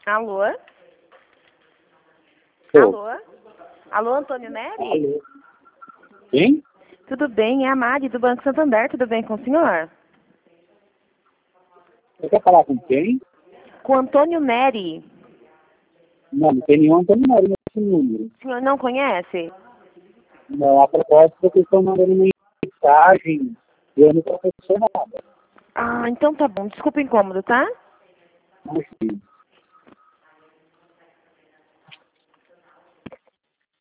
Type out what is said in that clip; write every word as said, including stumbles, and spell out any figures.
Alô? Tô. Alô? Alô, Antônio Neri? Alô. Quem? Tudo bem, é a Mari do Banco Santander, tudo bem com o senhor? Você quer falar com quem? Com Antônio Neri. Não, não tem nenhum Antônio Neri nesse número. O senhor não conhece? Não, a propósito, vocês estão mandando mensagem e eu não professor nada. Ah, então tá bom, desculpa o incômodo, tá? Mas, sim.